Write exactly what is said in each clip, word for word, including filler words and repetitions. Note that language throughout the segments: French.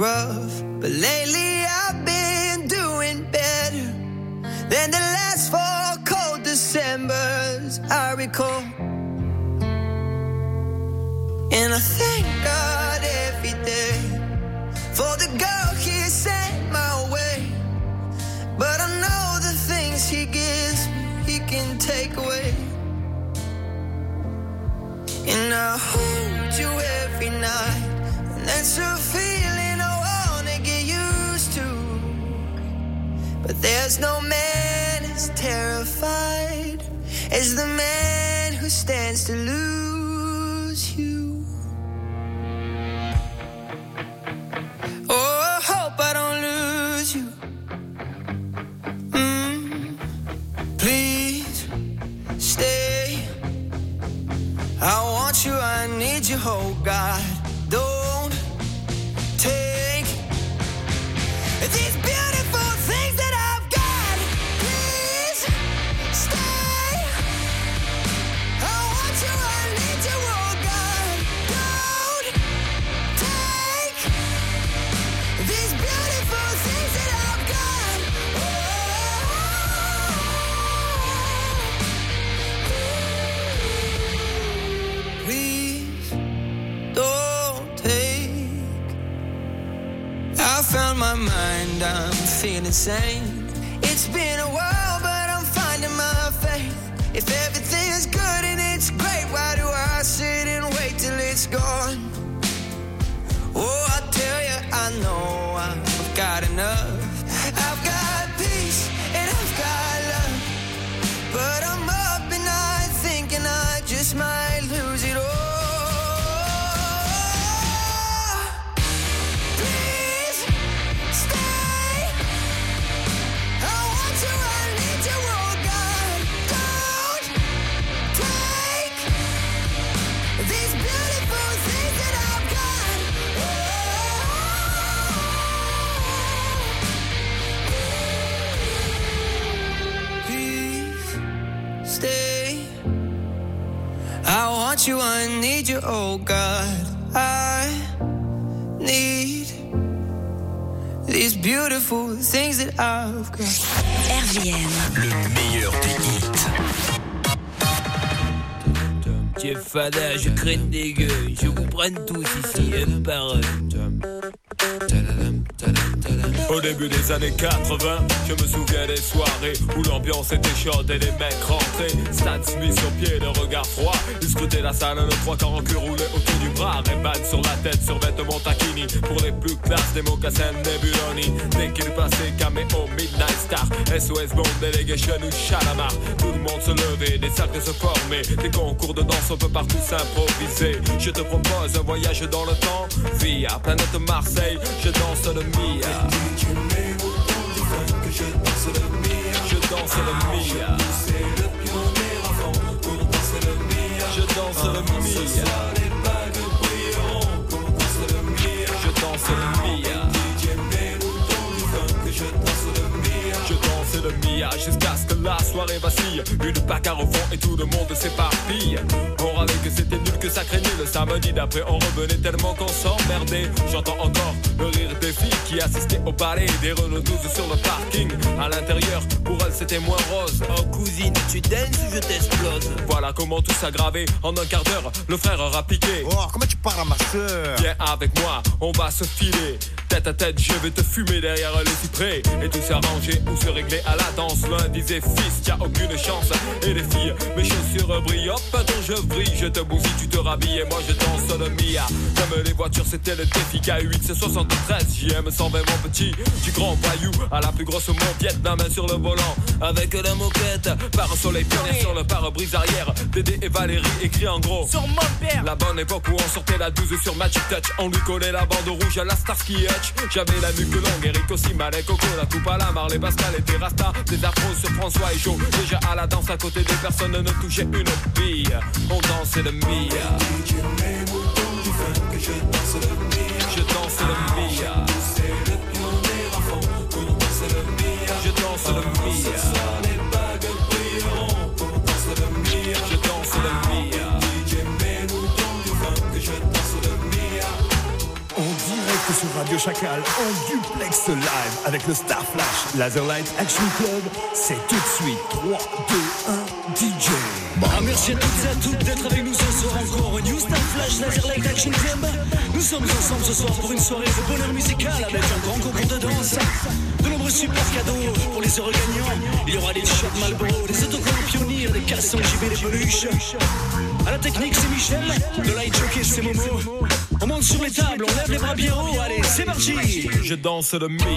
rough, but lately I've been doing better than the last four cold Decembers I recall. And I thank God every day for the girl He sent my way. But I know the things He gives me, He can take away. And I hold you every night, and that's a feeling I wanna get used to. But there's no man as terrified as the man who stands to lose you. Oh, I hope I don't lose you. Mm, please stay. I want you, I need you, oh God. Don't take these beautiful things that I've got. Please stay. I want you, I need you, oh God. Don't take these beautiful things that I've got. Oh, please don't take. I found my mind, I'm feeling sane. It's been a while, but I'm finding my faith. If everything is good and it's great, why do I sit and wait till it's gone? Oh, I tell you, I know I've got enough. I've got peace and I've got love, but I'm up and I thinking I just might lose it all. Please stay. I want you, I need you, oh God. Don't take these beautiful things that I've got. Please stay. I want you, I need you, oh God. I need these beautiful things that I've got. R V M. Le meilleur des hits. Jeff Fada, je crains des gueux, je vous prends tous ici, un par un. Au début des années quatre-vingts, je me souviens des soirées où l'ambiance était chaude et les mecs rentraient. Stan Smith sur pied, le regard froid. Ils scrutaient la salle, le trois quarts en cul roulé autour du bras. Ray-Ban sur la tête, sur vêtements taquini. Pour les plus classes, des mocassins Nebuloni. Dès qu'il passait, caméo, Midnight Star, S O S Bond, Delegation ou Chalamar. Tout le monde se levait, des cercles se formaient. Des concours de danse, on peut partout s'improviser. Je te propose un voyage dans le temps via planète Marseille, je danse le Mia. Je danse le Mia. Je danse le Mia. C'est le pionnier avant pour danser le Mia. Je danse le Mia. Ce soir les bagues brilleront pour danser le Mia. Je danse le Mia. D J mets-nous dans du funk, je danse le Mia. Je danse le Mia jusqu'à ce que la soirée vacille. Une bagarre au fond et tout le monde s'éparpille. On râlait que c'était nul, que ça craignait. Le samedi d'après on revenait tellement qu'on s'emmerdait. J'entends encore le rire des filles qui assistaient au ballet. Des Renault douze sur le parking. À l'intérieur, pour elles c'était moins rose. Oh cousine, tu danses ou je t'explose? Voilà comment tout s'aggravait. En un quart d'heure, le frère aura piqué. Oh, comment tu parles à ma soeur? Viens avec moi, on va se filer. Tête à tête, je vais te fumer derrière les cyprès. Et tout s'arranger ou se régler à la danse. L'un disait fils, t'as aucune chance. Et les filles, mes chaussures brillent. Hop, attends, je brille, je te bousille, tu te rhabilles. Et moi je danse le Mia. Comme les voitures, c'était le défi. K huit, c'est soixante-treize, J M cent vingt, mon petit. Du grand voyou à la plus grosse moquette. La main sur le volant, avec la moquette. Par un soleil pionnier sur le pare-brise arrière. Dédé et Valérie écrit en gros sur mon père. La bonne époque où on sortait la douze sur Magic Touch. On lui collait la bande rouge à la Starsky Hutch. J'avais la nuque longue, Eric aussi, Malek, Coco, la coupe à la Marley, Pascal et Terrasta. Des afros sur François et Joe. Déjà à la danse à côté des personnes ne touchaient une bille. On dansait le Mia. Je danse le Mia. Je danse le Mia. C'est le pionnier à fond pour danser le Mia. Je danse le Mia. Ce soir les bagues brilleront pour danser le Mia. Je danse le Mia. D J mets-nous dans du funk, je danse le Mia. En direct sur sur Radio Chacal en duplex live avec le Star Flash Laserlight Action Club. C'est tout de suite trois, deux, un, D J. Ah, merci à toutes et à toutes d'être avec nous ce soir encore au New Star Flash Laserlight Action Club. Nous sommes ensemble ce soir pour une soirée de bonheur musical avec un grand concours de danse, de nombreux super cadeaux pour les heureux gagnants. Il y aura des t-shirts Marlboro, des autocollants Pionnier, des caleçons J B, des peluches. À la technique c'est Michel, le light jockey c'est Momo. On monte sur les tables, on lève les bras bien haut, allez c'est parti. Je danse le Mia.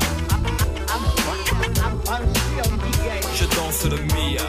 Je danse le Mia.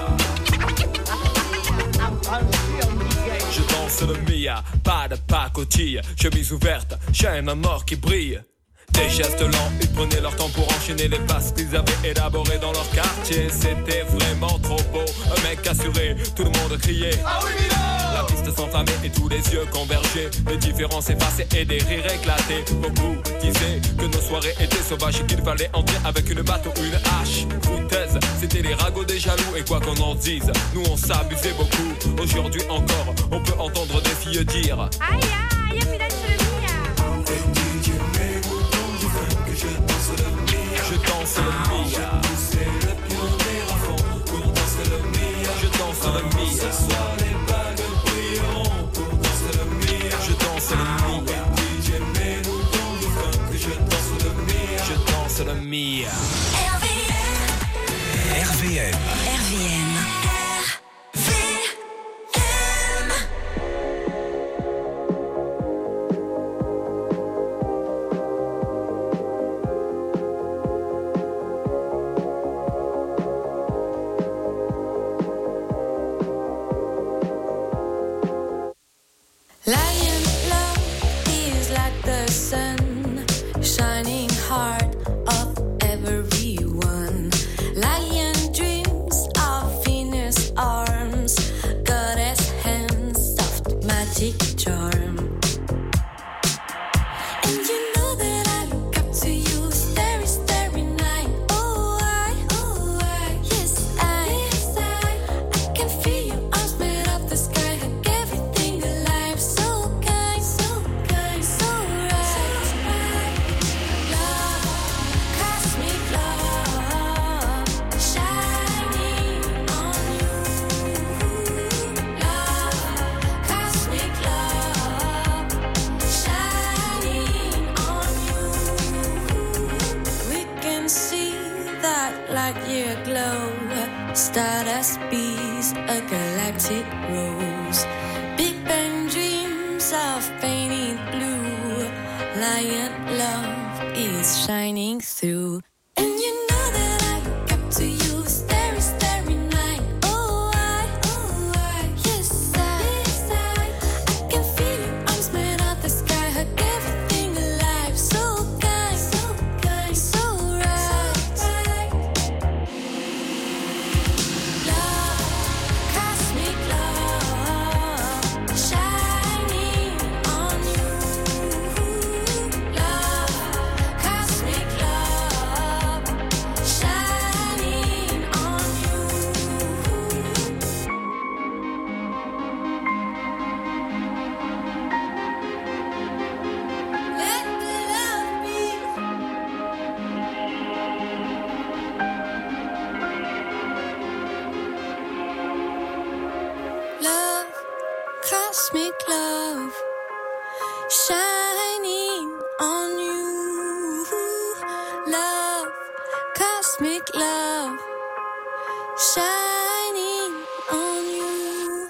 Je danse le Mia, pas de pacotille, chemise ouverte, chaîne en or qui brille. Des gestes lents, ils prenaient leur temps pour enchaîner les passes qu'ils avaient élaborées dans leur quartier. C'était vraiment trop beau, un mec assuré, tout le monde criait. Ah oui, la piste s'enflammait et tous les yeux convergeaient. Les différences effacées et des rires éclatés. Beaucoup disaient que nos soirées étaient sauvages et qu'il fallait entrer avec une batte ou une hache. Foutaise, c'était les ragots des jaloux et quoi qu'on en dise, nous on s'abusait beaucoup. Aujourd'hui encore, on peut entendre des filles dire aïe aïe, mi danse le Mia. Je danse le Mia. Je danse le Mia. C'est le pionnier à fond pour danser le Mia. Je danse le Mia. Ce soir les bagues brilleront pour danser le Mia. Je danse le Mia. D J mets-nous dans le funk. Je danse le Mia. Je danse le Mia. R V M. R V M. R V M. Lion love is like the sun, shining heart of everyone. Lion dreams of Venus arms, goddess hands, soft magic charm. And you know that I look up to you, starry, starry night. Oh I, oh I, yes I, yes I, I can feel your arms made of the sky, hug everything alive. So kind, so kind, so right. Love, cosmic love, shining on you. Love, cosmic love, shining on you. We can see that light year glow, stardust bees, a galactic rose. Big Bang dreams of painted blue. Lion love is shining through. And you know that I look up to you, starry, starry night. Oh I, oh I, yes I, yes I, I can feel your arms made of the sky, hug everything alive. So kind, so kind, so right. Love, cosmic love, shining on you. Love, cosmic love, shining on you. Let the love be. Love, cosmic love, shining on you. Love, cosmic love, shining on you.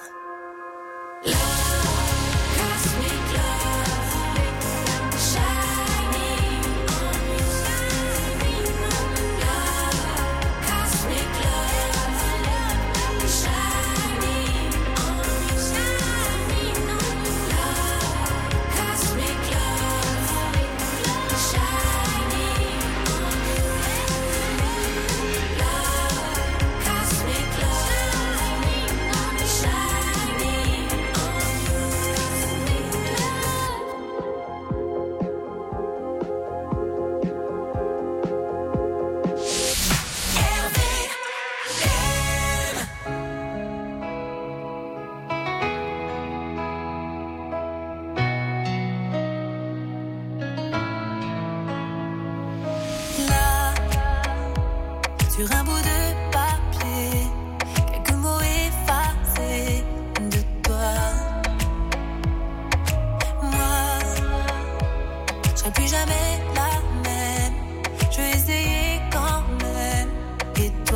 Love, cosmic love, shining on you. Love, cosmic love, shining on you. Shining on you. Love, cosmic love, shining on you. Love, cosmic love. sur un bout de papier, quelques mots effacés de toi. Moi, je serai plus jamais la même. Je vais essayer quand même. Et toi?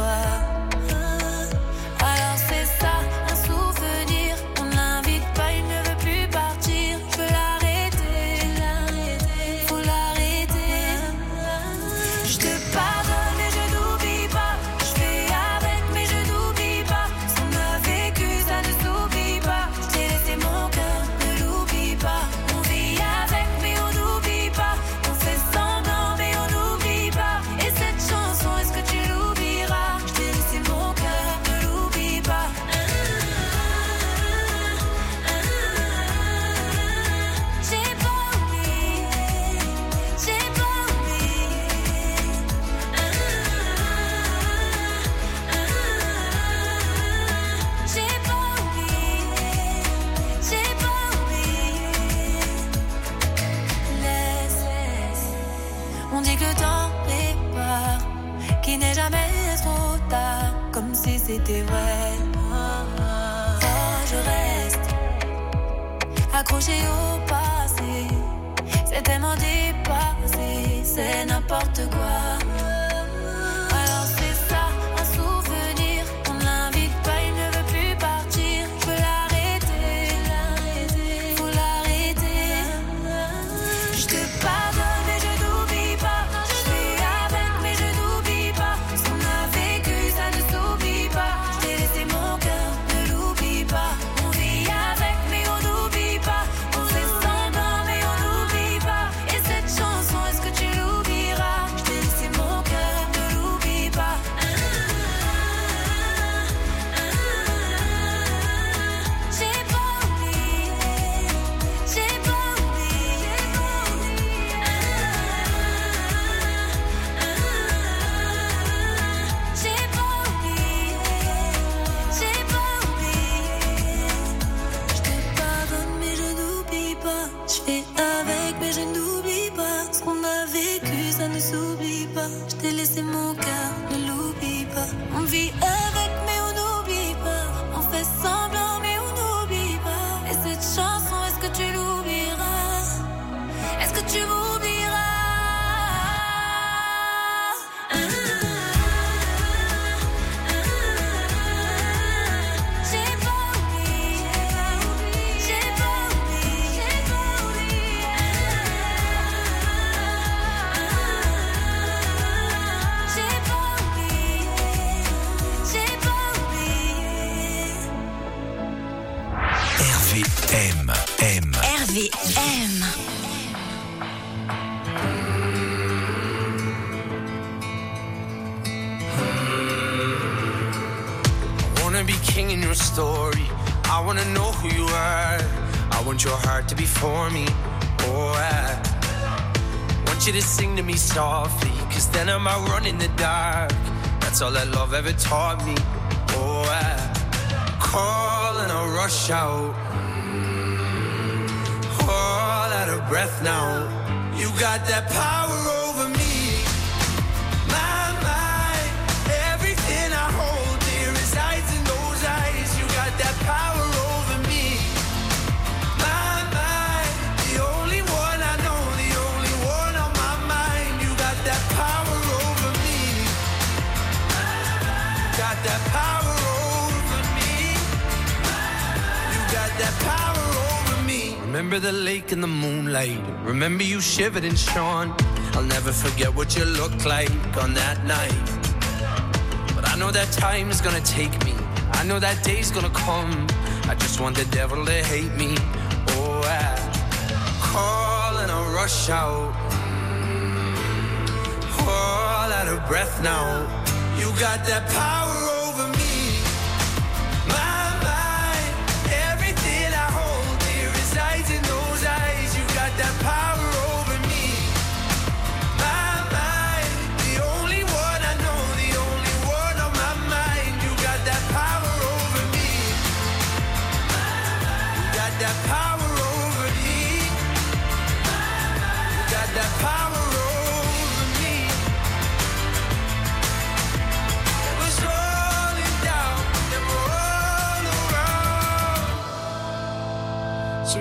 Alors c'est ça, un souvenir. On l'invite pas, il ne veut plus partir. Je veux l'arrêter, faut l'arrêter. Je te pardonne et je n'oublie pas. Je fais avec mais je n'oublie pas. Ce qu'on a vécu, ça ne s'oublie pas. Je t'ai laissé mon cœur, ne l'oublie pas. On vit avec mais on n'oublie pas. On fait semblant mais on n'oublie pas. Et cette chanson, est-ce que tu l'oublieras? Je t'ai laissé mon cœur, ne l'oublie pas. J'ai pas oublié, j'ai pas oublié. J'ai pas oublié, j'ai pas oublié. Laisse, laisse. On dit que le temps répare, qu'il n'est jamais trop tard, comme si c'était vrai. Oh, je reste accroché au passé, c'est tellement dépassé, c'est n'importe quoi. Alors c'est ça, un souvenir. On ne l'invite pas, il ne veut plus partir. Je veux l'arrêter, faut l'arrêter. Je te pardonne et je n'oublie pas. Je fais avec mais je n'oublie pas. Ce qu'on a vécu, ça ne s'oublie pas. Je t'ai laissé mon cœur, ne l'oublie pas. On vit avec mais on n'oublie pas. On fait semblant mais on n'oublie pas. Et cette chanson, est-ce que tu l'oublieras? Je t'ai laissé mon cœur, ne l'oublie pas. J'ai pas oublié, j'ai pas oublié. J'ai pas oublié, j'ai pas oublié. Je te pardonne mais je n'oublie pas. Je fais avec mais je n'oublie pas. Ce qu'on a vécu, ça ne s'oublie pas. Je t'ai laissé mon cœur, ne l'oublie pas. On vit avec mais on n'oublie pas. On fait semblant mais on n'oublie pas. Et cette chanson, est-ce que tu l'oublieras? Est-ce que tu m'oublieras? J'ai pas oublié, j'ai pas oublié, j'ai pas oublié. J'ai pas oublié, j'ai pas oublié. R V M, M. R V M. I wanna be king in your story. I wanna know who you are. I want your heart to be for me. Oh, I want you to sing to me softly, cause then I might run in the dark. That's all that love ever taught me. Oh, I call and I rush out, all out of breath now. You got that power over me. My mind, everything I hold dear resides in those eyes. You got that power over me. My mind, the only one I know, the only one on my mind. You got that power over me. Got that power over me. You got that power over me. Remember the lake in the moonlight. Remember you shivered and shone. I'll never forget what you looked like on that night. But I know that time is gonna take me. I know that day's gonna come. I just want the devil to hate me. Oh, I call and I rush out, all out of breath now. You got that power over me. My mind, everything I hold dear resides in those eyes. You got that power over me. My mind, the only one I know, the only one on my mind. You got that power over me. You got that power over me. You got that power over me.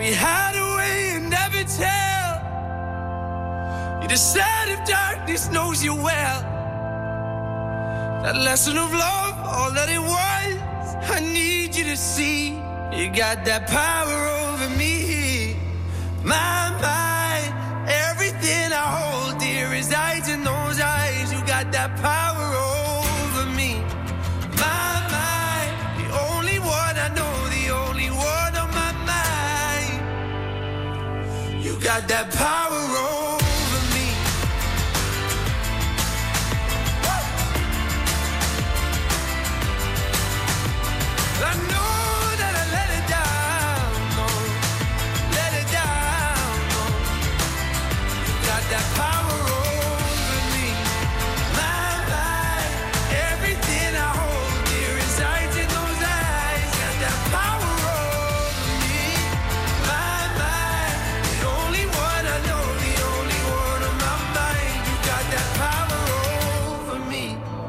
you hide away and never tell. You're the side of darkness knows you well. That lesson of love, all that it was, I need you to see. You got that power over me. My mind, everything I hold dear resides in those eyes. You got that power over me. My mind, the only one I know, the only one on my mind. You got that power over me. I know that I let it down, no, let it down, no. You got that power over me. My mind, everything I hold dear resides in those eyes. Got that power over me. My mind, the only one I know, the only one on my mind. You got that power over me.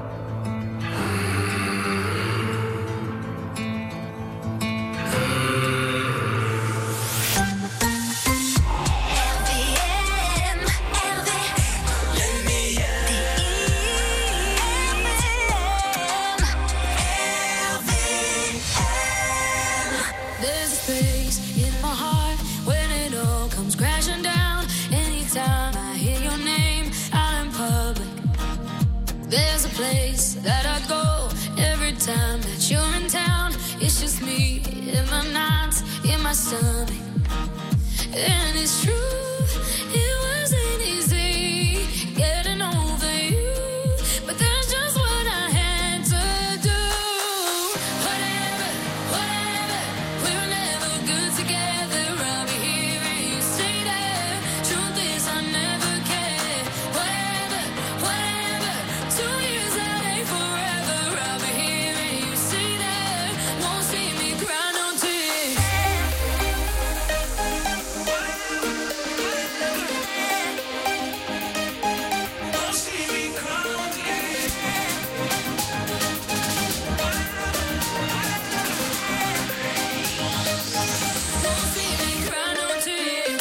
There's a space in my heart when it all comes crashing down. Anytime I hear your name out in public, there's a place that I go every time that you're in town. It's just me in my nights, in my stomach. And it's true, it wasn't easy getting over you, but that's just what I had to do. Whatever, whatever, we were never good together. I'll be here and you stay there. Truth is I never cared. Whatever, whatever, two years that ain't forever. I'll be here and you stay there. Won't see me cry no tears. Won't see me cry no tears.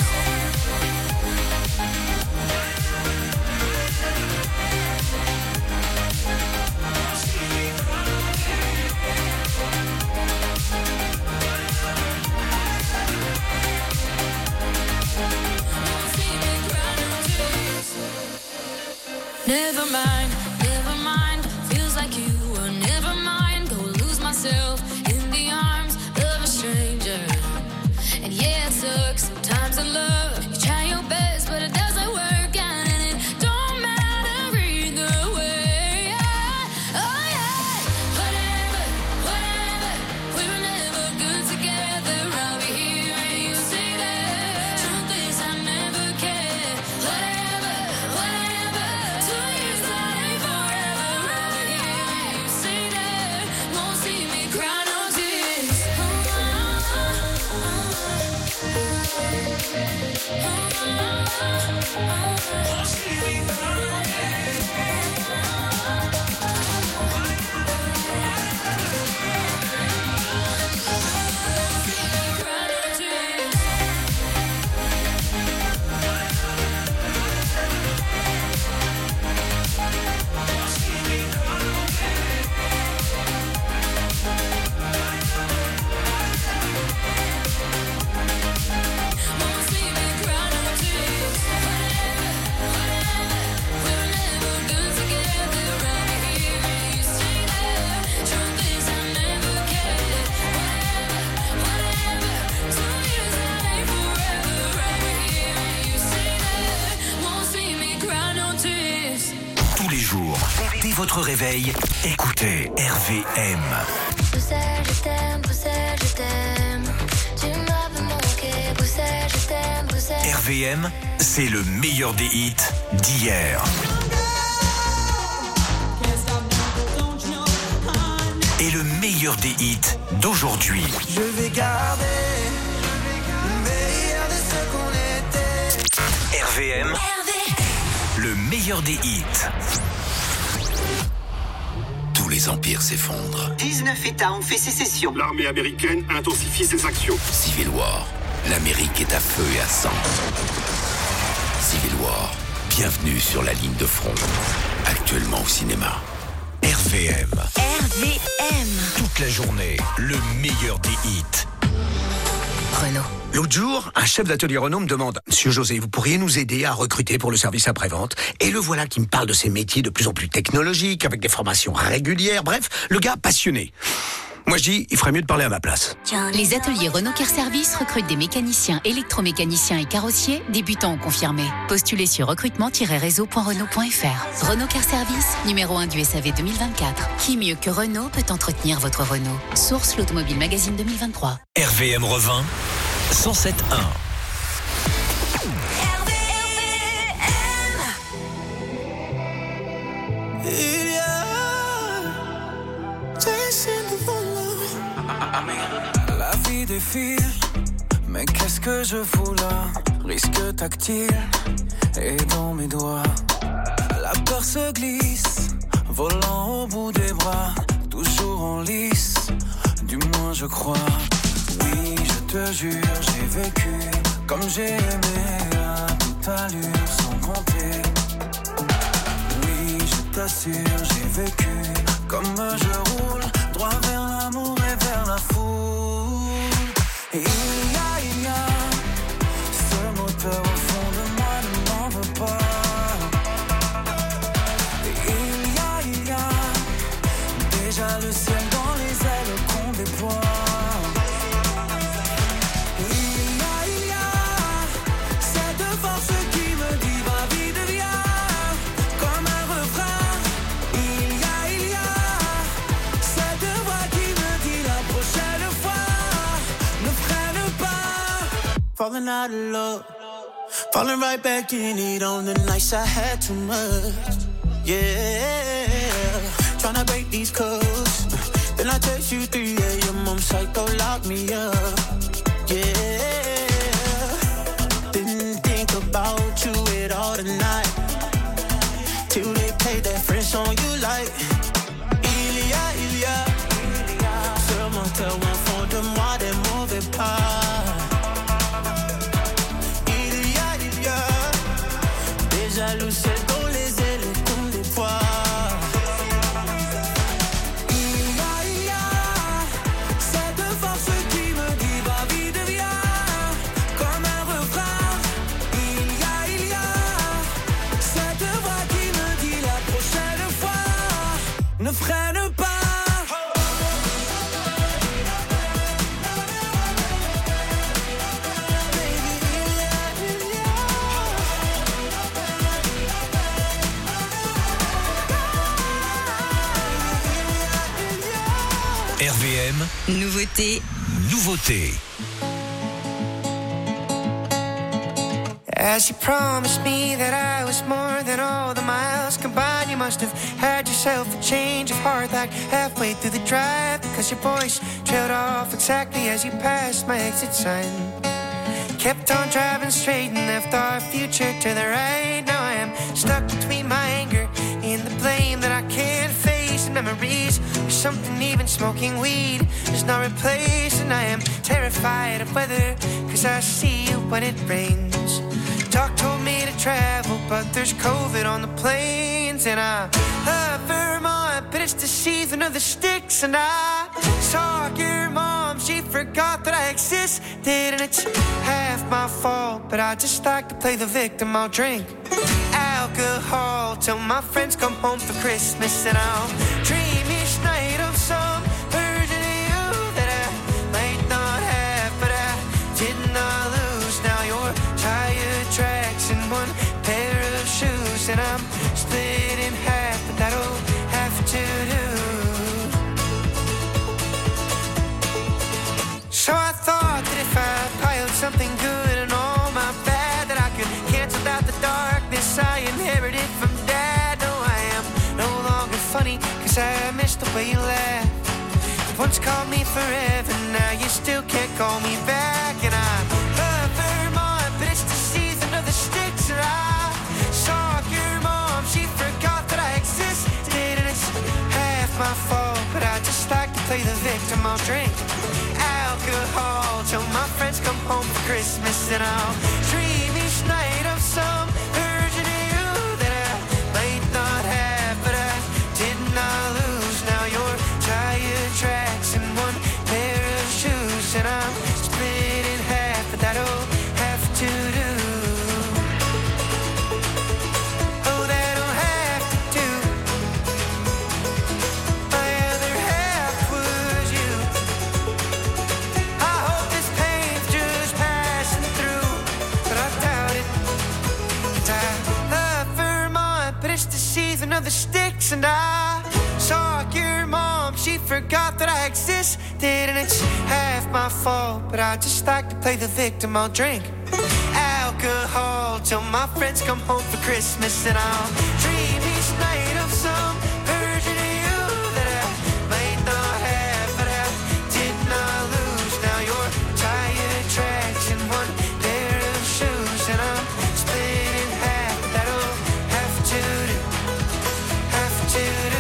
Won't see me cry no tears. Never mind, never mind. Feels like you were never mind. Go lose myself in the arms of a stranger. And yeah, it sucks sometimes in love. You try your best, but it doesn't work out, and it don't matter either way. Yeah. Oh yeah. Whatever, whatever. We were never good together. I'll be here and you stay there. Truth is I never cared. Whatever, whatever. Two years that ain't forever. I'll be here and you stay there. Won't see me cry no tears. Won't see me cry no cry no tears. Won't see me cry no tears. Whatever, whatever. We were never good together. I'll be here and you stay there. Truth is I never cared. Whatever, whatever. Two years that ain't forever. I'll be here and you stay there. Won't see me cry no tears. Tous les jours, dès votre réveil, écoutez R V M. Bruxelles, je t'aime, Bruxelles, je t'aime. Tu m'avais manqué, Bruxelles, je t'aime, Bruxelles. R V M, c'est le meilleur des hits d'hier. Et le meilleur des hits d'aujourd'hui. Je vais garder le meilleur de ce qu'on était. R V M, le meilleur des hits. Tous les empires s'effondrent. dix-neuf États ont fait sécession. L'armée américaine intensifie ses actions. Civil War. l'Amérique est à feu et à sang. Civil War, bienvenue sur la ligne de front. Actuellement au cinéma. R V M. R V M. Toute la journée, le meilleur des hits. Renault. L'autre jour, un chef d'atelier Renault me demande « Monsieur José, vous pourriez nous aider à recruter pour le service après-vente ?» Et le voilà qui me parle de ces métiers de plus en plus technologiques, avec des formations régulières, bref, le gars passionné. Moi je dis, il ferait mieux de parler à ma place. Les ateliers Renault Car Service recrutent des mécaniciens, électromécaniciens et carrossiers, débutants ou confirmés. Postulez sur recrutement tiret réseau point renault point f r. Renault Car Service, numéro un du S A V deux mille vingt-quatre. Qui mieux que Renault peut entretenir votre Renault? Source l'Automobile Magazine deux mille vingt-trois. R V M revint cent sept un. La vie défile, mais qu'est-ce que je fous là? Risque tactile et dans mes doigts. La peur se glisse, volant au bout des bras, toujours en lice, du moins je crois. Oui, je te jure, j'ai vécu comme j'ai aimé à toute allure sans compter. Oui, je t'assure, j'ai vécu comme je roule droit vers l'amour et vers la foule. Et il y a, il y a ce moteur au fond de moi, ne m'en veux pas. Et il y a, il y a déjà le ciel dans les ailes qu'on déploie. Et il y a, il y a cette force qui me dit va vite viens, comme un refrain. Il y a, il y a cette voix qui me dit la prochaine fois ne freine pas. Falling out of love, falling right back in it on the nights I had too much. Yeah, tryna break these codes. Then I text you three a.m. I'm psycho, lock me up. Yeah, didn't think about you at all tonight, till they played that French on you like il y a, il y a ce moteur au fond de moi, des mauvais pas. Il y a, il y a déjà le ciel dans les ailes qu'on déploie. Il y a, il y a cette force qui me dit va vite viens, comme un refrain. Il y a, il y a cette voix qui me dit la prochaine fois ne freine pas. R V M, Nouveauté. nouveauté. As you promised me that I was more than all the miles combined, you must have had yourself a change of heart like halfway through the drive, because your voice trailed off exactly as you passed my exit sign. Kept on driving straight and left our future to the right. Now I am stuck between my anger and the blame that I can't face, and memories of something even smoking weed is not replaced. And I am terrified of weather, cause I see you when it rains. Doc told me to travel, but there's COVID on the planes. And I love Vermont, but it's the season of the sticks. And I saw your mom, she forgot that I existed. And it's half my fault, but I just like to play the victim. I'll drink alcohol till my friends come home for Christmas. And I'll dream each night of some version of you that I might not have, but I did not lose. Now you're tired tracks and one pair of shoes, and I'm split in half, but that'll have to do. So I thought that if I piled something good and all my bad, that I could cancel out the darkness I inherited from Dad. No, I am no longer funny, cause I miss the way you laugh. You once called me forever, now you still can't call me back. And I love Vermont, but it's the season of the sticks. And I saw your mom, she forgot that I existed. And it's half my fault, but I just like to play the victim. I'll drink alcohol till my friends come home for Christmas. And I'll dream each night of some version of you that I might not have, but I did not lose. Now you're tired tracks and one pair of shoes, and I'm split in half, but that'll have to do. Oh, that'll have to do. My other half was you. I hope this pain's just passing through, but I doubt it. 'Cause I love Vermont, but it's the season of the sticks, and I saw your mom, she forgot that I existed, and it's half my fault, but I just like to play the victim. I'll drink alcohol till my friends come home for Christmas, and I'll dream each night of some version of you that I might not have, but I did not lose. Now you're tired tracks and one pair of shoes, and I'm split in half. That'll have to do, have to do.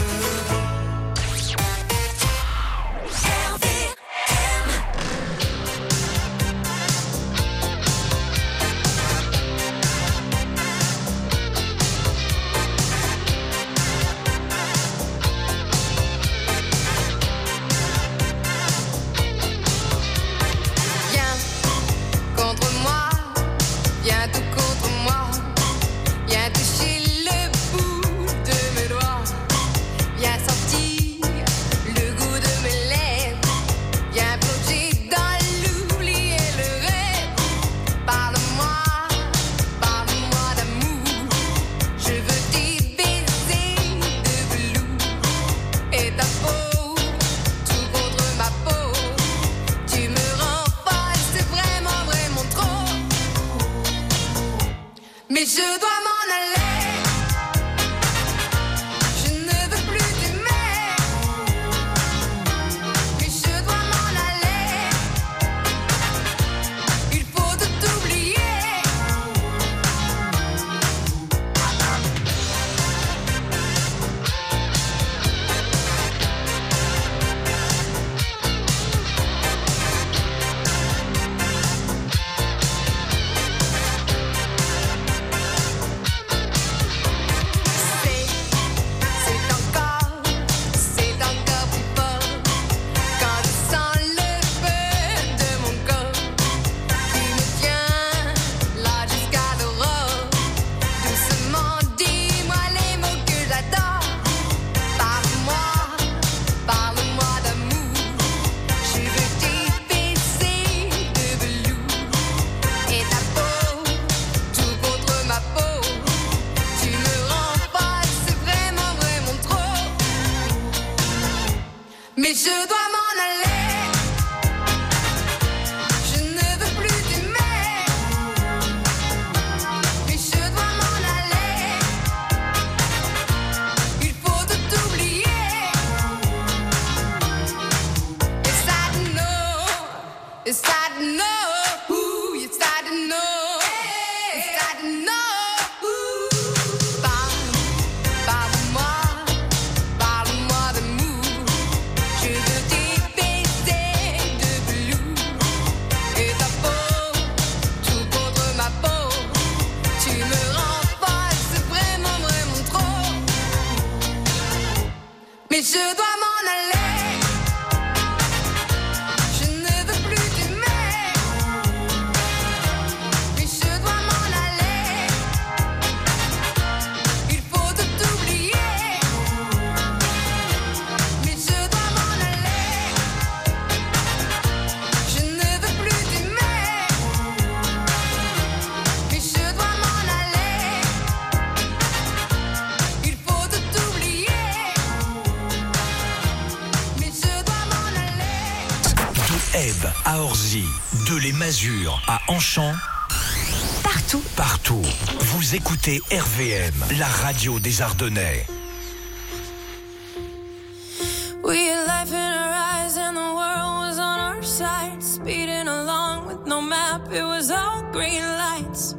Mais je dois m'en aller. Je ne veux plus t'aimer. Mais je dois m'en aller. Il faut tout oublier. Mais je dois m'en aller. Je ne veux plus t'aimer. Mais je dois m'en aller. Il faut tout oublier. It's sad to know. It's sad to know. Ooh, it's sad to know. It's sad to know. Mais je dois m'en aller. Je ne veux plus t'aimer. Mais je dois m'en aller. Il faut tout oublier. Mais je dois m'en aller. Je ne veux plus t'aimer. Mais je dois m'en aller. Il faut tout oublier. Ève à Orzy, de Les Masures à Anchamp. Partout. Partout. Vous écoutez R V M, la radio des Ardennais. We had life in our eyes and the world was on our side. Speeding along with no map, it was all green lights.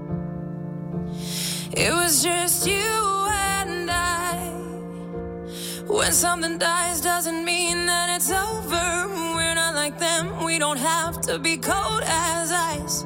It was just you and I. When something dies doesn't mean that it's over. We're not like like them. We don't have to be cold as ice.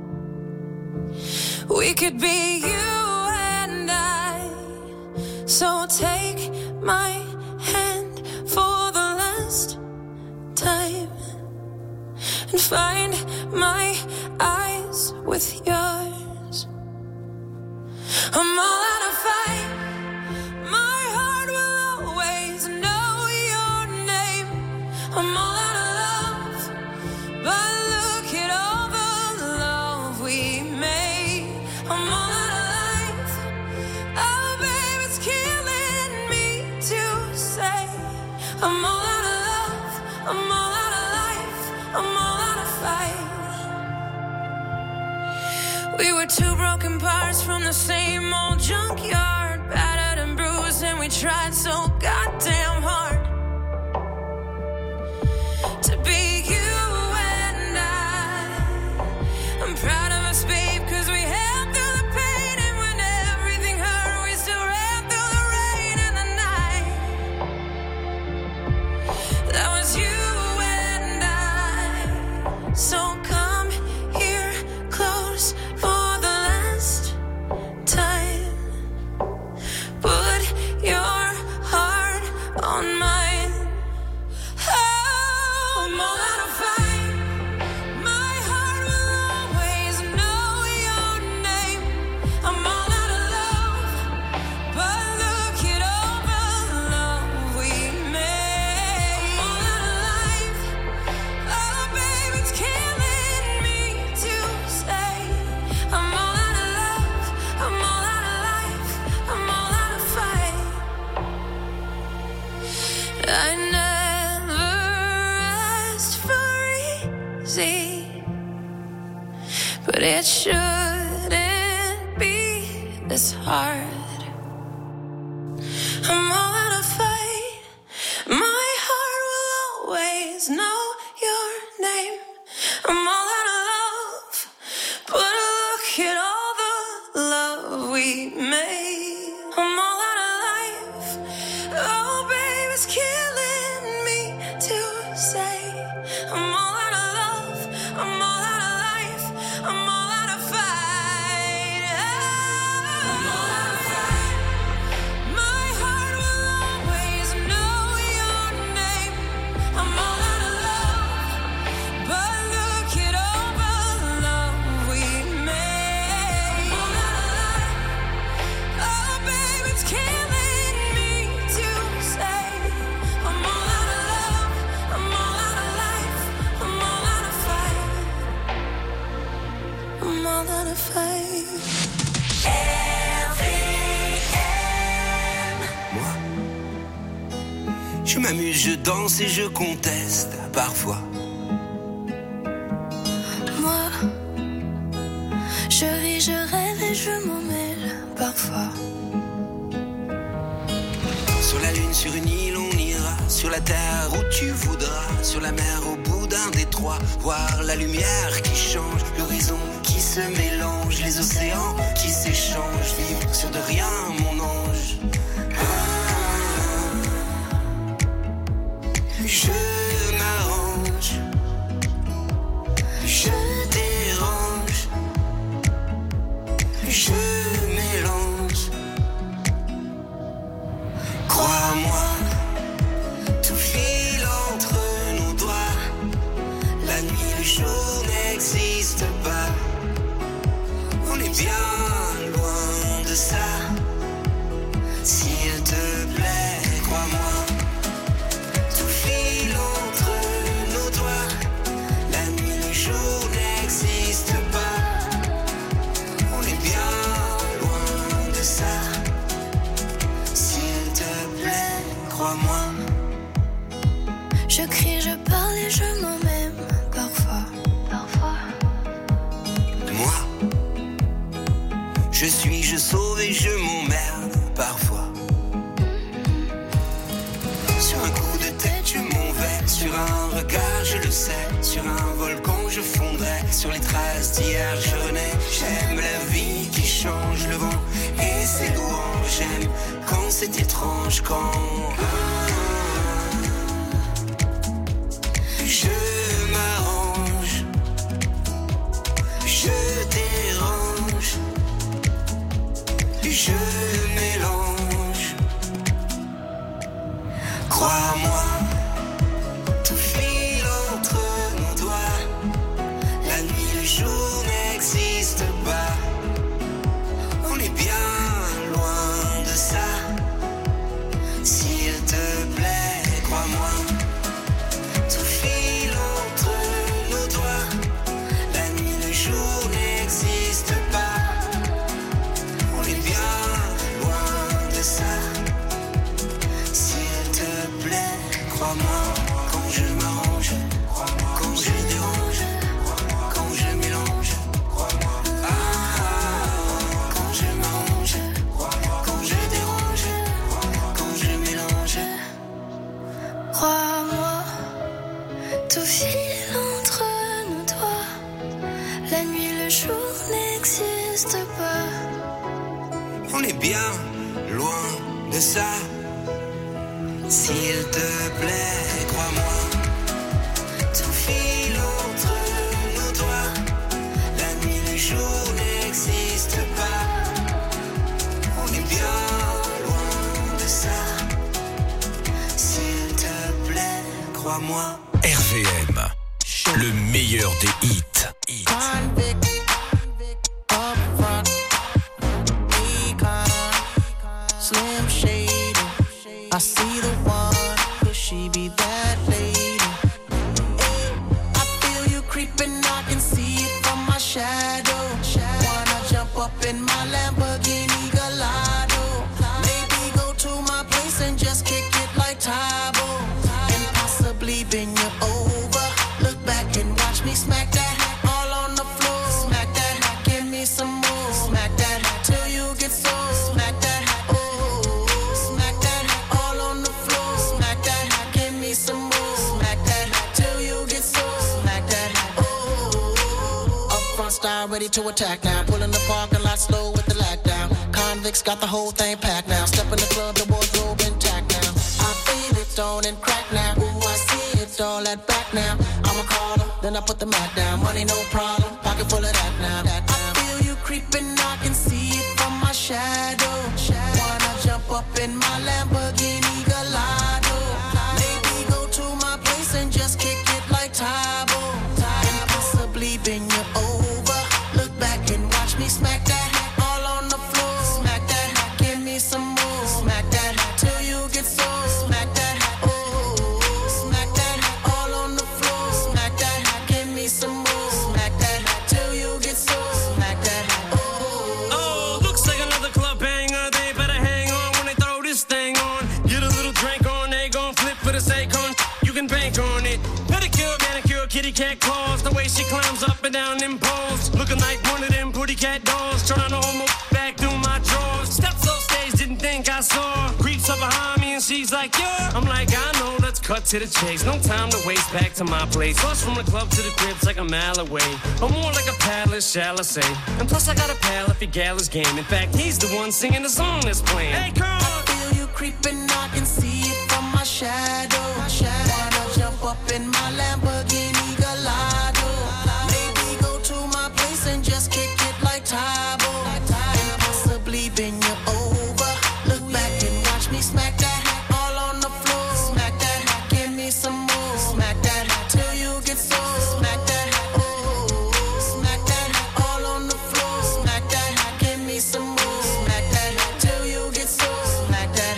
We could be you and I. So take my hand for the last time and find my eyes with yours. I'm all out of fight. My heart will always know your name. I'm all out of love, but look at all the love we made. I'm all out of life. Oh, babe, it's killing me to say. I'm all out of love. I'm all out of life. I'm all out of fight. We were two broken parts from the same old junkyard, battered and bruised, and we tried so goddamn hard to be you and I. I'm proud of us, babe, cause we held through the pain, and when everything hurt, we still ran through the rain and the night. That was you and I. So come here close for the last time. Put your heart on mine. Oh, I'm all out of fight. My heart will always know your name. I'm all out of love, but look at all the love we made. I'm all out of life. Oh, babe, it's killing me to say. I'm all out of love. I'm all out of life. I'm all out of fight. I never asked for easy, but it shouldn't be this hard. I'm all out of fight. My heart will always know your name. I'm all out of love, but look at all the love we made. I'm all out of life. Oh, babe, it's killing me to say. I'm all out of love. I'm all out of life. I'm all out of fight. I'm all out of fight. My heart will always know your name. I'm all out of love, but look at all the love we made. I'm all out of life. Oh, babe, it's killing me to say. I'm all out of love. I'm all out of life. I'm all out of fight. I'm all out of fight. Moi, je m'amuse, je danse et je conteste parfois. Moi, je vis, je rêve et je m'en mêle parfois. Sur la lune, sur une île, on ira. Sur la terre où tu voudras. Sur la mer, au bout d'un détroit. Voir la lumière qui change. L'horizon qui se mélange. Les océans qui s'échangent. Vivre sur de rien, mon ange. Ah, je m'arrange. Je dérange. Je mélange. Crois-moi, tout file entre nos doigts. La nuit, le jour n'existe pas. On est bien loin de ça. S'il te plaît, crois-moi. Tout file entre nos doigts. La nuit, le jour n'existe pas. On est bien loin de ça. S'il te plaît, crois-moi. Je crie, je parle et je m'en même parfois. Parfois. Moi, je suis, je sauve et je m'emmerde parfois. Sur un coup de tête, je m'en vais. Sur un regard, je le sais. Sur un volcan, je fondrai. Sur les traces d'hier, je renais. J'aime la vie qui change le vent et ses louanges. J'aime quand c'est étrange, quand je loin de ça. S'il te plaît, crois-moi, tout file entre nos doigts. La nuit, le jour n'existe pas. On est bien loin de ça. S'il te plaît, crois-moi. R V M, le meilleur des hits. hits. Slim Shady, I see the one, could she be that lady? I feel you creeping, I can see it from my shadow. Wanna jump up in my Lamborghini Gallardo? Maybe go to my place and just kick it like Tybo, and possibly bend you over. Look back and watch me smack that all on the floor. Smack that, give me some more. Smack that till you get so. Smack that. Style ready to attack now. Pulling the parking lot slow with the lack down. Convicts got the whole thing packed now. Step in the club, the wardrobe intact now. I feel it on and crack now. Ooh, I see it's all that back now. I'ma call them, then I put the mat down. Money no problem, pocket full of that now. That now. I feel you creeping, I can see it from my shadow. Wanna jump up in my Lamborghini Gallardo? Maybe go to my place and just kick it like Tybo, and possibly bend you over. Smack that all on the floor. Smack that, give me some more. Smack that till you get so. Smack that, oh. Smack that all on the floor. Smack that, give me some more. Smack that till you get so. Smack that, oh. Oh, looks like another club banger. They better hang on when they throw this thing on. Get a little drink on, they gon' flip for the sake on. You can bank on it. Pedicure, manicure, kitty cat claws. The way she climbs up and down them poles, looking like one of them pretty cat dolls. Trying to hold my back through my drawers. Steps on stage, didn't think I saw. Creeps up behind me and she's like, yeah. I'm like, I know, let's cut to the chase. No time to waste, back to my place. Plus from the club to the crib's like a mile away, or more like a palace, shall I say. And plus I got a pal if your gal is game. In fact, he's the one singing the song that's playing. Hey, girl! I feel you creeping, I can see it from my shadow. My shadow. Wanna jump up in my Lamborghini Gallardo? Maybe go to my place and just kick it like Tybo, and possibly bend you over. Look back and watch me smack that all on the floor. Smack that, give me some more. Smack that till you get so. Smack that, oh. Smack that all on the floor. Smack that, give me some more. Smack that till you get so. Smack that,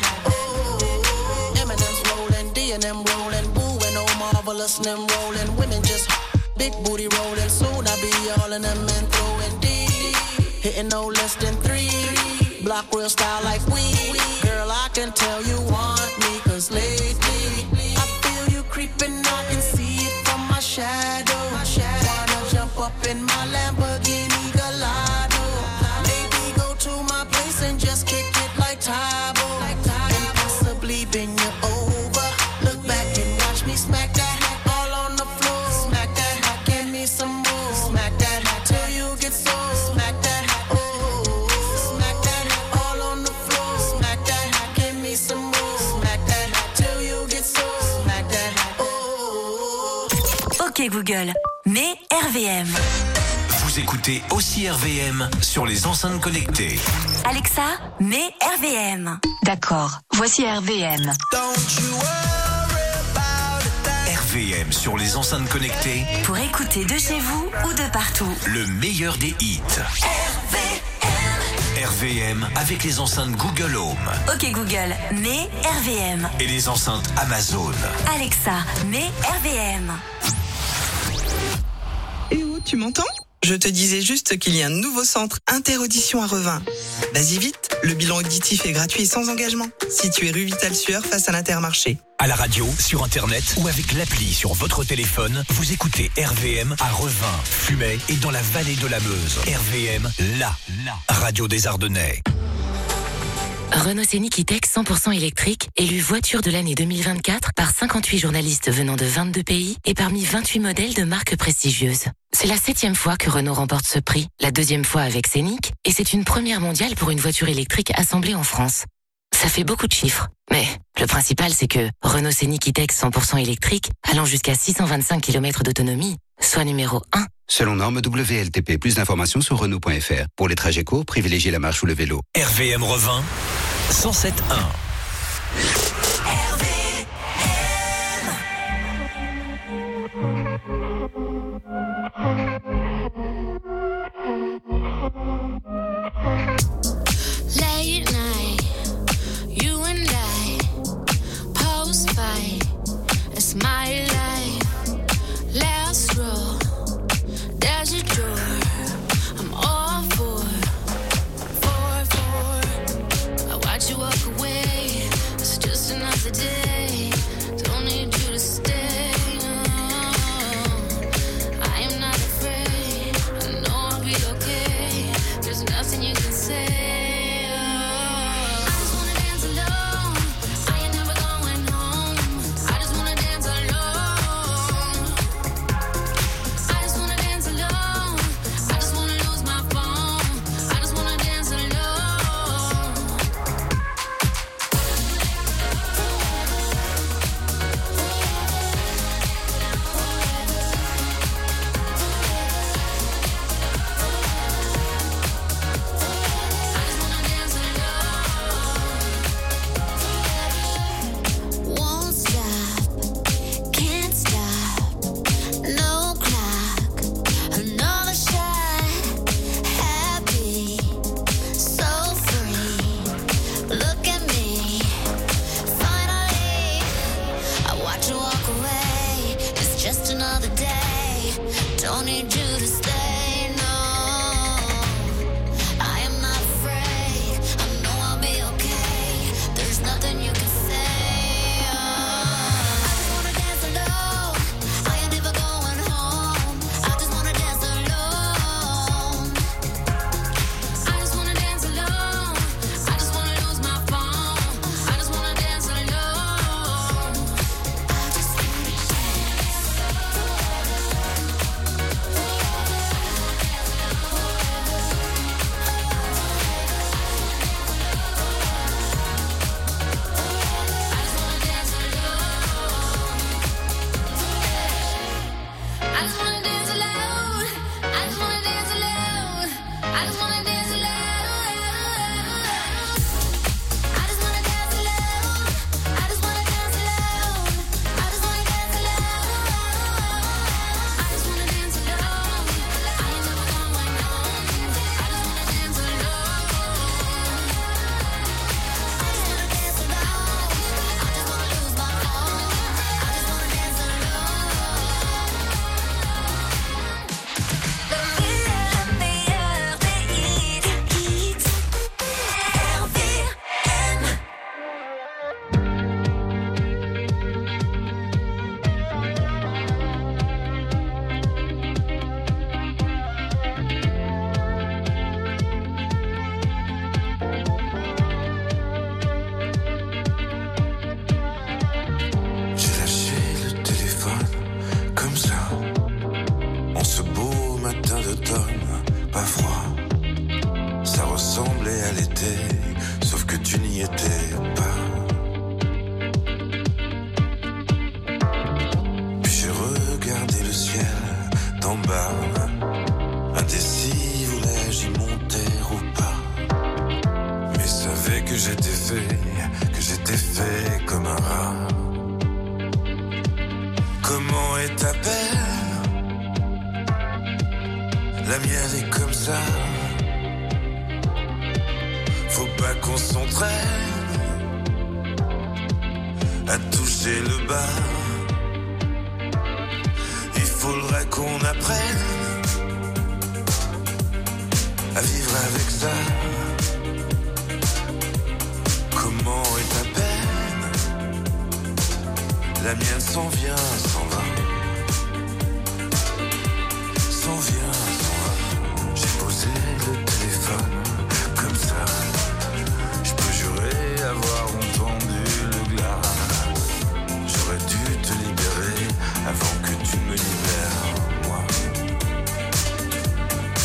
oh. Eminem's rolling, D and M rolling, Boo and oh marvelous and them rolling. Women just big booty rolling. Soon I be all in them and throwing D. Hitting no less than three. Block real style like we. Girl, I can tell you want me, cause lately I feel you creeping, I can see it from my shadow. Wanna jump up in my Lamborghini Gallardo? Maybe go to my place and just kick it like Tybo, and possibly bend you over. Look back and watch me smack that all on the floor. Smack that, give me some more. Smack that till you get so. Smack that, oh. Smack that all on the floor. Smack that, give me some more. Smack that till you get so. Smack that, oh. Ok Google, mets R V M. Vous écoutez aussi R V M sur les enceintes connectées. Alexa, mets R V M. D'accord, voici R V M. R V M sur les enceintes connectées. Pour écouter de chez vous ou de partout. Le meilleur des hits. R V M. R V M avec les enceintes Google Home. Ok Google, mets R V M. Et les enceintes Amazon. Alexa, mets R V M. Eh oh, tu m'entends ? Je te disais juste qu'il y a un nouveau centre Interaudition à Revin. Vas-y vite, le bilan auditif est gratuit et sans engagement. Situé rue Vital-Sueur face à l'Intermarché. À la radio, sur Internet ou avec l'appli sur votre téléphone, vous écoutez R V M à Revin, Fumay et dans la vallée de la Meuse. R V M, la, la radio des Ardennais. Renault Scénic E-Tech cent pour cent électrique, élu voiture de l'année deux mille vingt-quatre par cinquante-huit journalistes venant de vingt-deux pays et parmi vingt-huit modèles de marques prestigieuses. C'est la septième fois que Renault remporte ce prix, la deuxième fois avec Scénic, et c'est une première mondiale pour une voiture électrique assemblée en France. ça fait beaucoup de chiffres. Mais le principal, c'est que Renault Scénic E-Tech cent pour cent électrique, allant jusqu'à six cent vingt-cinq kilomètres d'autonomie, soit numéro un. Selon norme W L T P, plus d'informations sur Renault point F R. Pour les trajets courts, privilégiez la marche ou le vélo. R V M revint cent sept virgule un. Late night, you and I, post fight, it's my life. Last row, there's a door, I'm all for, for, for. I watch you walk away, it's just another day. Don't need you to stay. Oh, I am not afraid, I know I'll be okay. There's nothing you can say.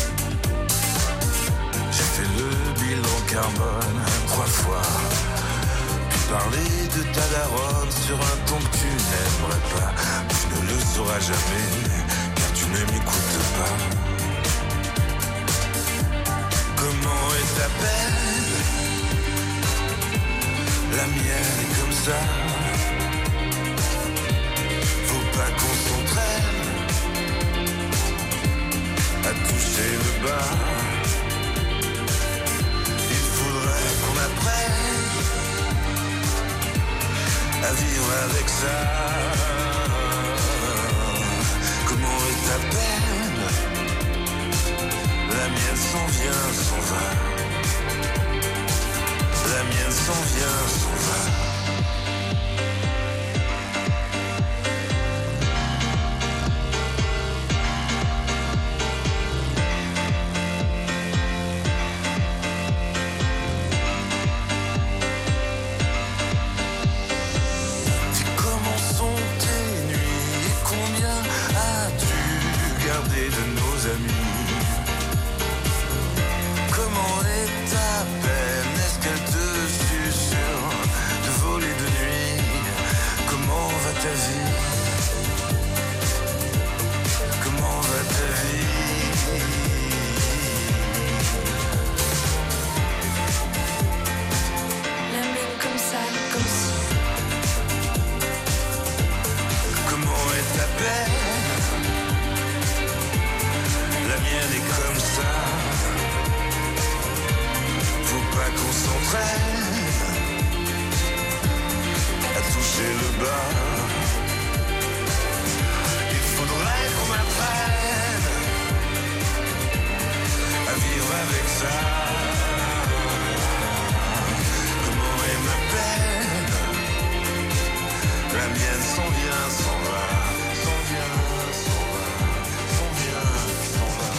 carbone trois fois. parler de ta daronne sur un ton que tu n'aimerais pas. Tu ne le sauras jamais, car tu ne m'écoutes pas. Comment est ta peine? La mienne est comme ça. Faut pas qu'on s'entraîne à toucher le bas. Il faudrait qu'on apprenne à vivre avec ça. Comment est ta peine? La mienne s'en vient, s'en va. La mienne s'en vient, s'en va. De nos amis. Comment est ta peine? Est-ce qu'elle te susurre de voler de nuit? Comment va ta vie? Comment va ta vie? La mienne comme ça, comme si. Comment est ta peine? La mienne est comme ça. Faut pas qu'on s'entraîne à toucher le bas. Il faudrait qu'on apprenne à vivre avec ça. Comment est ma peine? La mienne s'en vient, s'en va, s'en vient, s'en va, s'en vient, s'en va.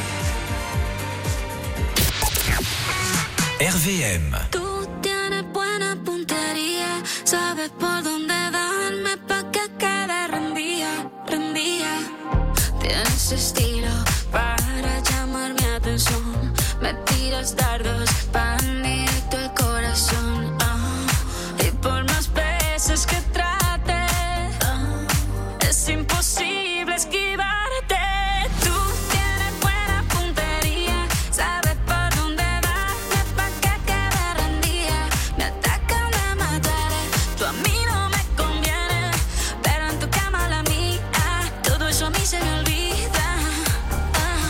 R V M. Tú tienes buena puntería, sabes por dónde darme pa' que quede rendida, rendida. Tienes estilo para llamar mi atención, me tiras dardos pan directo al corazón. Ah, y por más veces que trate, ah, es imposible esquivarte. Tú tienes buena puntería, sabes por dónde darme pa' que quede rendida. Me atacan de matar, tú a mí no me conviene, pero en tu cama la mía, todo eso a mí se me olvida. Ah.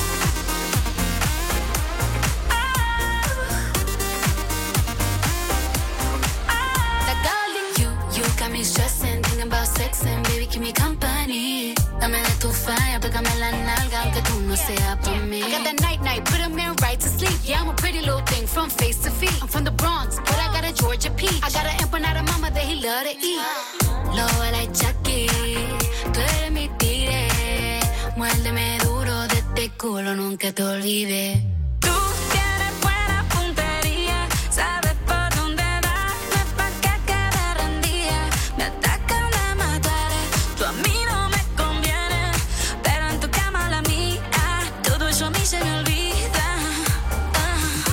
That girl in you, you got me stressing, thinking about sex and baby keep me company. Dame de tu falla, pégame la nalga aunque tú no seas por mí. I got that night night, put a man right to sleep. Yeah, I'm a pretty little thing from face to feet. I'm from the Bronx, but I got a Georgia peach. I got an empanada mama that he love to eat. Lobo like Chucky, tú eres mi tigre. Muérdeme duro de este culo, nunca te olvides. Tú tienes buena puntería, sabes por dónde darme pa' que quede rendida. Me atacan de matar, tú a mí no me conviene, pero en tu cama la mía, todo eso a mí se me olvida. Ah.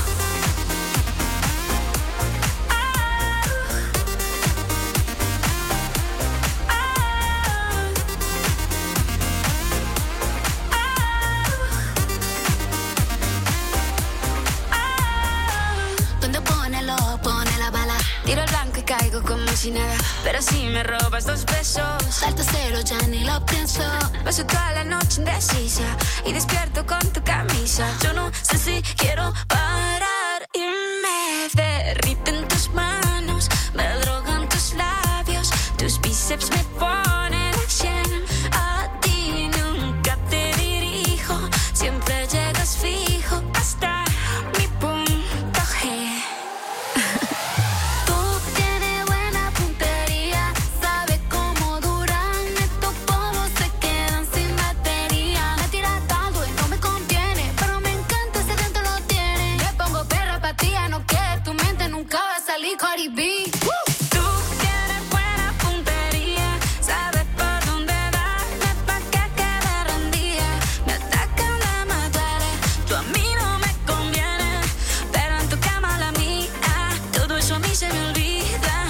Donde pone lo pone la bala. Tiro el blanco y caigo como si nada. Pero si me robas dos besos, salto cero, ya ni lo pienso. Paso toda la noche indecisa y despierto con tu camisa. Yo no sé si quiero parar y me derriten tus manos, me drogan tus labios, tus bíceps me ponen a cien. A ti nunca te dirijo, siempre llegas fijo hasta mi punto G. Tú tienes buena puntería, sabes cómo duran estos polvos, se quedan sin batería. Me tiras tanto y no me conviene, pero me encanta ese dentro lo tiene. Me pongo perra pa' ti, no que tu mente nunca va a salir Cardi B. Tú tienes buena puntería, sabes por dónde darme pa' que quede rendida. Me atacan de matar, tú a mí no me conviene, pero en tu cama la mía, todo eso a mí se me olvida.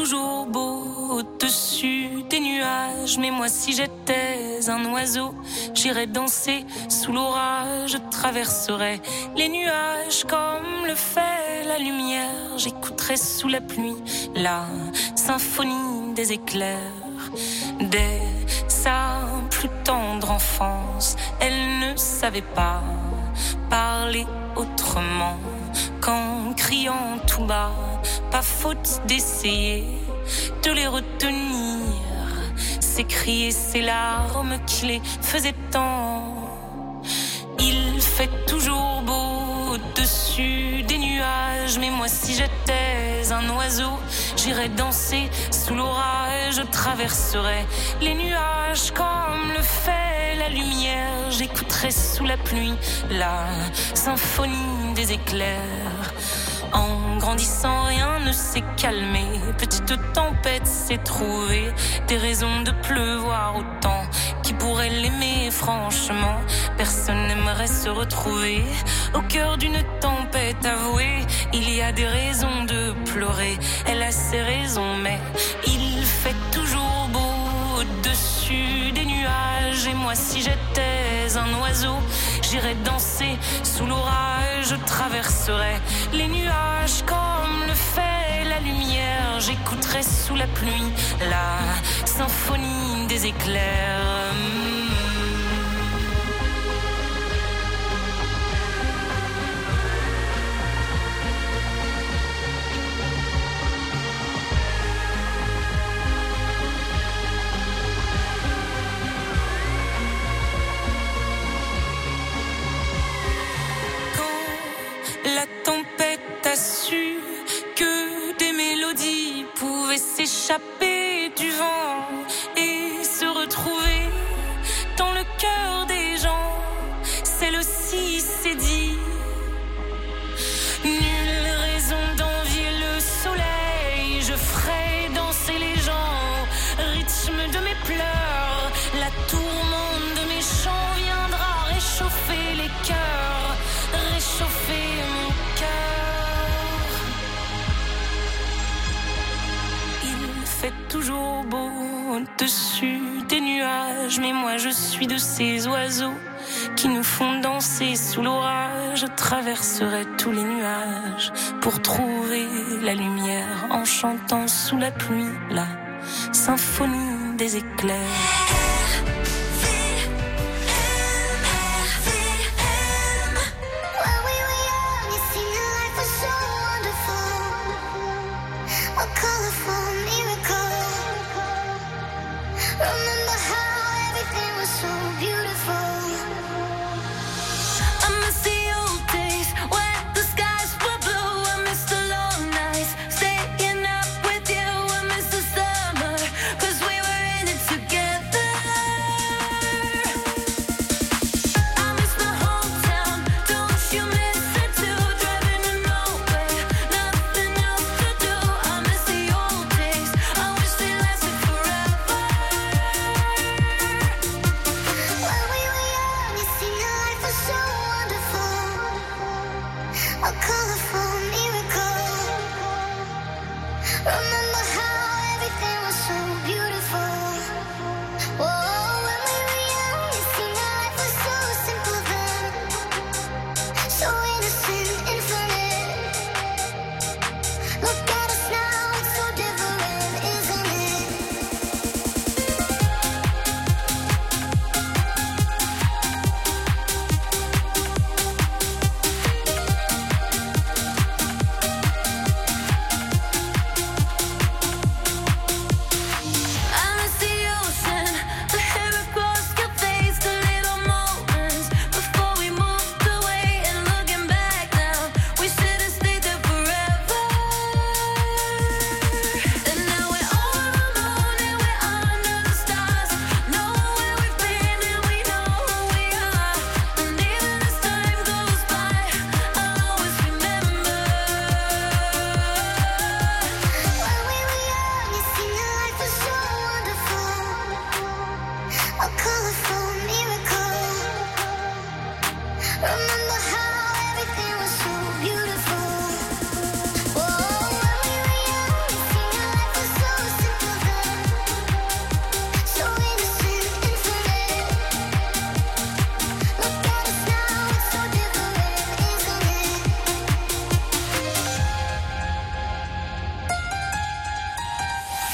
toujours beau au-dessus des nuages. Mais moi si j'étais un oiseau, j'irais danser sous l'orage. Je traverserais les nuages comme le fait la lumière. J'écouterais sous la pluie la symphonie des éclairs. Dès sa plus tendre enfance, elle ne savait pas parler autrement qu'en criant tout bas. Pas faute d'essayer de les retenir, ces cris et ces larmes qui les faisaient tant. Il fait toujours beau au-dessus des nuages, mais moi si j'étais un oiseau, j'irais danser sous l'orage. Je traverserais les nuages comme le fait la lumière. J'écouterais sous la pluie la symphonie des éclairs. En grandissant, rien ne s'est calmé. Petite tempête s'est trouvée, des raisons de pleuvoir autant. Qui pourrait l'aimer franchement? Personne n'aimerait se retrouver au cœur d'une tempête avouée. Il y a des raisons de pleurer, elle a ses raisons, mais il fait toujours beau au-dessus des nuages. Et moi si j'étais un oiseau, j'irais danser sous l'orage. Je traverserais les nuages comme le fait la lumière. J'écouterais sous la pluie la symphonie des éclairs. La tempête a su que des mélodies pouvaient s'échapper du vent et se retrouver dans le cœur des gens. Celle-ci s'est dit, nulle raison d'envier le soleil. Je ferai danser les gens au rythme de mes pleurs. La tourmente de mes chants viendra réchauffer les cœurs, réchauffer mon cœur. Il fait toujours beau au-dessus des nuages, mais moi je suis de ces oiseaux qui nous font danser sous l'orage. Je traverserai tous les nuages pour trouver la lumière en chantant sous la pluie la symphonie des éclairs.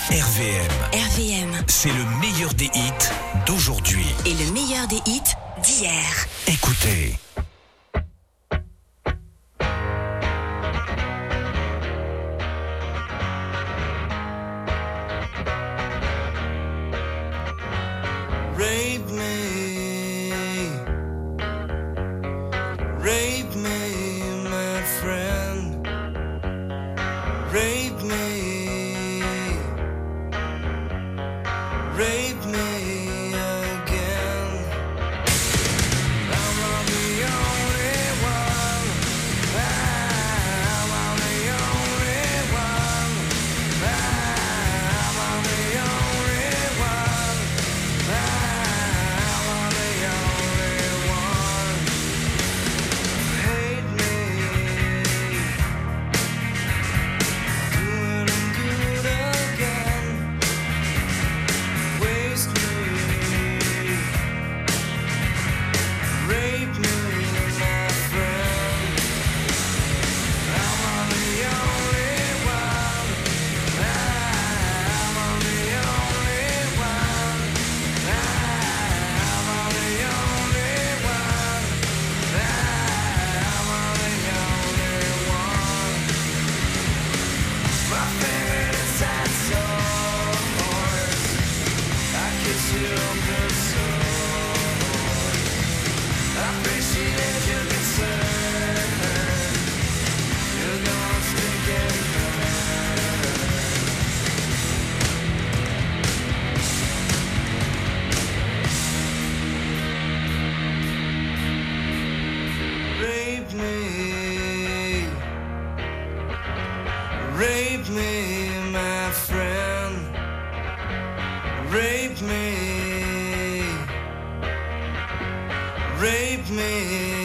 R V M. R V M. C'est le meilleur des hits d'aujourd'hui. Et le meilleur des hits d'hier. Écoutez. Rape me, rape me, my friend. Rape me, rape me again. I'm not the only one. I'm not the only one. I'm not the only one. I'm the only one. Hate me, good and good again. Waste me, rape me, my friend. I'm the only one. I'm the only one. I'm the only one. I'm the only one. My favorite tattoos. I kiss you on the soul. I appreciate your concern. You're gonna stick and rape me, rape me, my friend. Rape me, rape me